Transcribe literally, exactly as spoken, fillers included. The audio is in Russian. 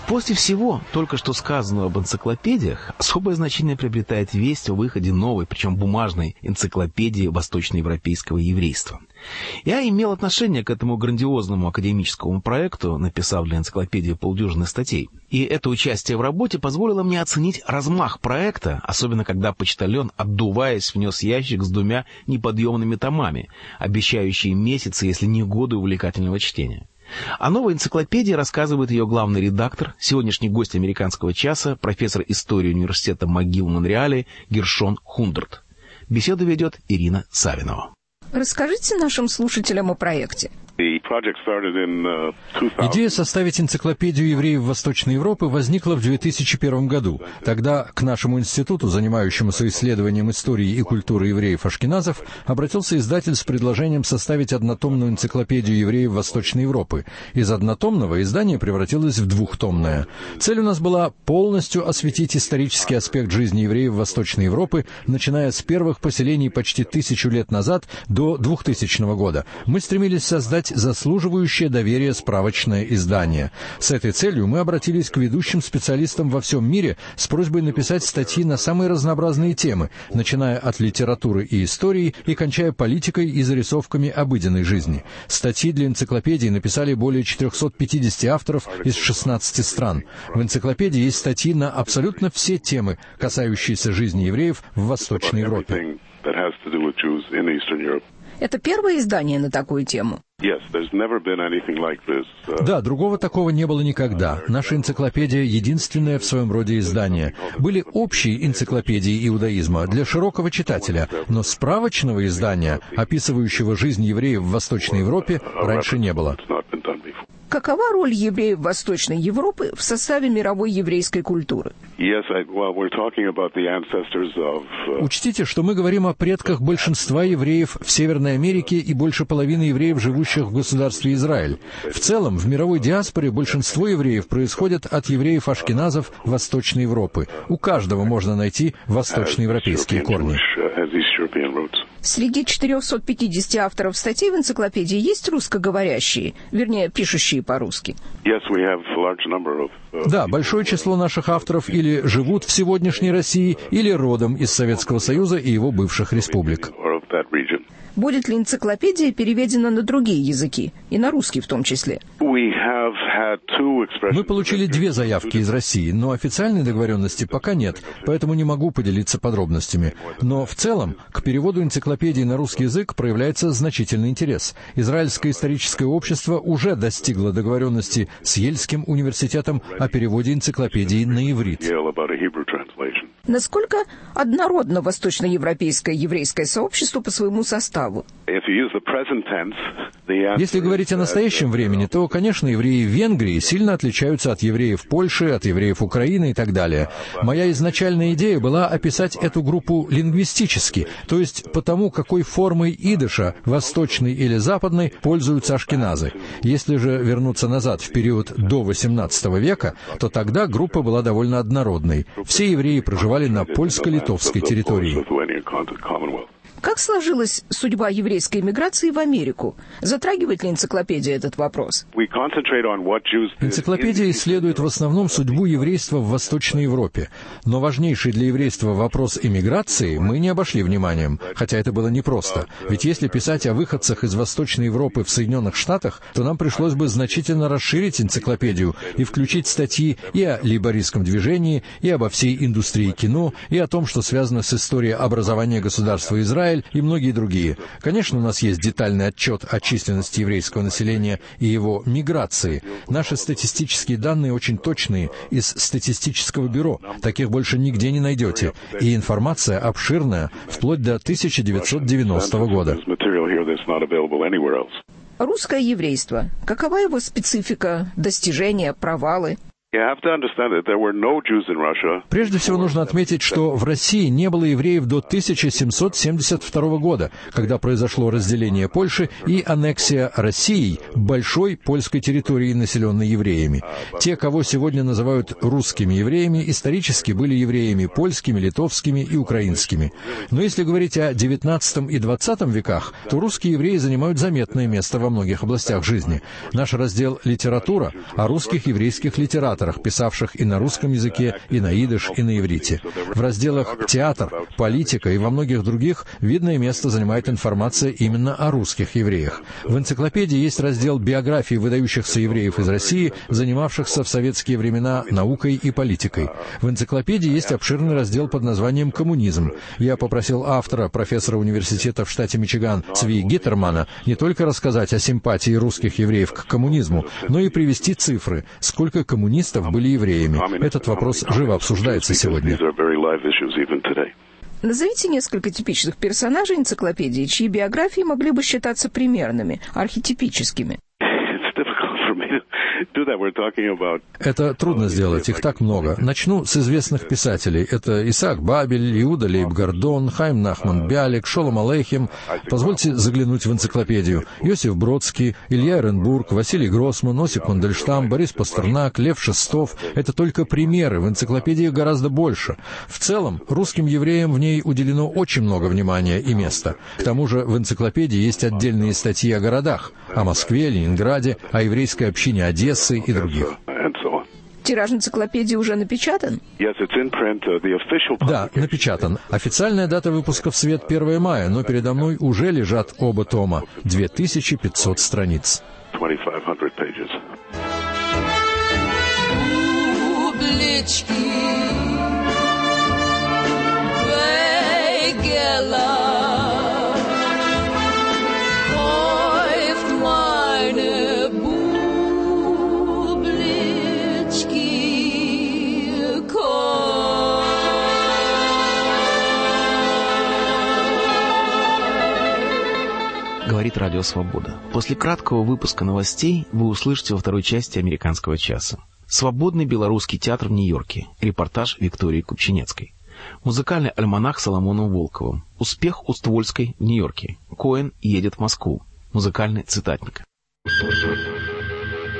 После всего, только что сказанного об энциклопедиях, особое значение приобретает весть о выходе новой, причем бумажной, энциклопедии восточноевропейского еврейства. Я имел отношение к этому грандиозному академическому проекту, написав для энциклопедии полдюжины статей. И это участие в работе позволило мне оценить размах проекта, особенно когда почтальон, отдуваясь, внес ящик с двумя неподъемными томами, обещающие месяцы, если не годы увлекательного чтения. О новой энциклопедии рассказывает ее главный редактор, сегодняшний гость «Американского часа», профессор истории университета МcGill Монреаля Гершон Хундрат. Беседу ведет Ирина Савинова. Расскажите нашим слушателям о проекте. Идея составить энциклопедию евреев Восточной Европы возникла в две тысячи первом году. Тогда к нашему институту, занимающемуся исследованием истории и культуры евреев-ашкеназов, обратился издатель с предложением составить однотомную энциклопедию евреев Восточной Европы. Из однотомного издание превратилось в двухтомное. Цель у нас была полностью осветить исторический аспект жизни евреев Восточной Европы, начиная с первых поселений почти тысячу лет назад до двухтысячного года. Мы стремились создать заслуживающее доверия справочное издание. С этой целью мы обратились к ведущим специалистам во всем мире с просьбой написать статьи на самые разнообразные темы, начиная от литературы и истории и кончая политикой и зарисовками обыденной жизни. Статьи для энциклопедии написали более четырехсот пятидесяти авторов из шестнадцати стран. В энциклопедии есть статьи на абсолютно все темы, касающиеся жизни евреев в Восточной Европе. Это первое издание на такую тему? Да, другого такого не было никогда. Наша энциклопедия — единственное в своем роде издание. Были общие энциклопедии иудаизма для широкого читателя, но справочного издания, описывающего жизнь евреев в Восточной Европе, раньше не было. Какова роль евреев Восточной Европы в составе мировой еврейской культуры? Учтите, что мы говорим о предках большинства евреев в Северной Америке и больше половины евреев, живущих в государстве Израиль. В целом, в мировой диаспоре большинство евреев происходят от евреев-ашкеназов Восточной Европы. У каждого можно найти восточноевропейские корни. Среди четырехсот пятидесяти авторов статей в энциклопедии есть русскоговорящие, вернее, пишущие по-русски? Да, большое число наших авторов или живут в сегодняшней России, или родом из Советского Союза и его бывших республик. Будет ли энциклопедия переведена на другие языки, и на русский в том числе? Мы получили две заявки из России, но официальной договоренности пока нет, поэтому не могу поделиться подробностями. Но в целом к переводу энциклопедии на русский язык проявляется значительный интерес. Израильское историческое общество уже достигло договоренности с Ельским университетом о переводе энциклопедии на иврит. Насколько однородно восточноевропейское еврейское сообщество по своему составу? Если говорить о настоящем времени, то, конечно, евреи в Венгрии сильно отличаются от евреев Польши, от евреев Украины и так далее. Моя изначальная идея была описать эту группу лингвистически, то есть по тому, какой формой идыша, восточной или западной, пользуются ашкеназы. Если же вернуться назад в период до восемнадцатого века, то тогда группа была довольно однородной. Все евреи проживали на польско-литовской территории. Как сложилась судьба еврейской эмиграции в Америку? Затрагивает ли энциклопедия этот вопрос? Энциклопедия исследует в основном судьбу еврейства в Восточной Европе. Но важнейший для еврейства вопрос эмиграции мы не обошли вниманием, хотя это было непросто. Ведь если писать о выходцах из Восточной Европы в Соединенных Штатах, то нам пришлось бы значительно расширить энциклопедию и включить статьи и о лейбористском движении, и обо всей индустрии кино, и о том, что связано с историей образования государства Израиль, и многие другие. Конечно, у нас есть детальный отчет о численности еврейского населения и его миграции. Наши статистические данные очень точные, из статистического бюро. Таких больше нигде не найдете. И информация обширная, вплоть до тысяча девятьсот девяностого года. Русское еврейство. Какова его специфика, достижения, провалы? Прежде всего нужно отметить, что в России не было евреев до тысяча семьсот семьдесят второго года, когда произошло разделение Польши и аннексия Россией большой польской территории, населенной евреями. Те, кого сегодня называют русскими евреями, исторически были евреями польскими, литовскими и украинскими. Но если говорить о девятнадцатом и двадцатом веках, то русские евреи занимают заметное место во многих областях жизни. Наш раздел «Литература» о русских еврейских литераторах. комментаторах, писавших и на русском языке, и на идиш, и на иврите. В разделах «Театр», «Политика» и во многих других видное место занимает информация именно о русских евреях. В энциклопедии есть раздел биографии выдающихся евреев из России, занимавшихся в советские времена наукой и политикой. В энциклопедии есть обширный раздел под названием «Коммунизм». Я попросил автора, профессора университета в штате Мичиган Цви Гиттермана, не только рассказать о симпатии русских евреев к коммунизму, но и привести цифры, сколько коммунистов были евреями. Этот вопрос живо обсуждается сегодня. Назовите несколько типичных персонажей энциклопедии, чьи биографии могли бы считаться примерными, архетипическими. Это трудно сделать, их так много. Начну с известных писателей. Это Исаак Бабель, Иуда Лейб Гордон, Хайм Нахман Бялик, Шолом Алейхем. Позвольте заглянуть в энциклопедию. Иосиф Бродский, Илья Эренбург, Василий Гроссман, Осип Мандельштам, Борис Пастернак, Лев Шестов. Это только примеры, в энциклопедии гораздо больше. В целом, русским евреям в ней уделено очень много внимания и места. К тому же в энциклопедии есть отдельные статьи о городах, о Москве, Ленинграде, о еврейской общине Одессы и других. Тираж энциклопедии уже напечатан? Да, напечатан. Официальная дата выпуска в свет первое мая, но передо мной уже лежат оба тома. две тысячи пятьсот страниц. Говорит Радио Свобода. После краткого выпуска новостей вы услышите во второй части «Американского часа». Свободный белорусский театр в Нью-Йорке. Репортаж Виктории Купчинецкой. Музыкальный альманах Соломоном Волковым. Успех Уствольской в Нью-Йорке. Коэн едет в Москву. Музыкальный цитатник.